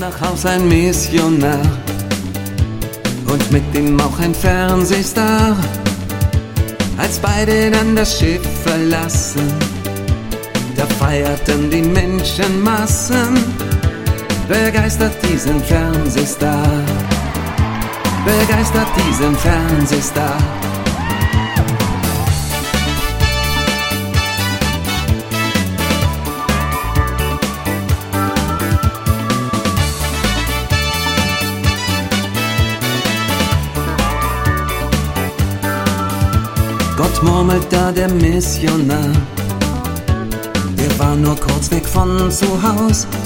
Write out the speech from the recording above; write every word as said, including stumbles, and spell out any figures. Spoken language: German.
nach Haus ein Missionar und mit ihm auch ein Fernsehstar. Als beide dann das Schiff verlassen, da feierten die Menschenmassen, begeistert diesen Fernsehstar, begeistert diesen Fernsehstar. Gott murmelt da der Missionar, er war nur kurz weg von zu Haus.